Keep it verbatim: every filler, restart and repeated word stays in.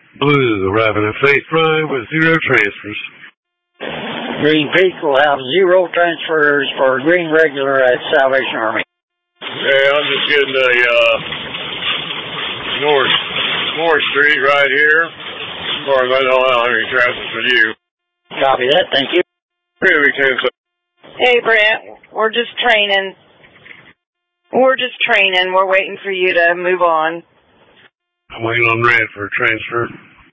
Blue, arriving at Faith Drive with zero transfers. Green Peak will have zero transfers for Green Regular at Salvation Army. Hey, I'm just getting a, uh, North, North Street right here. As far as I know, I don't have any transfers for you. Copy that, thank you. Hey, Brent, we're just training. We're just training. We're waiting for you to move on. I'm waiting on Red for a transfer.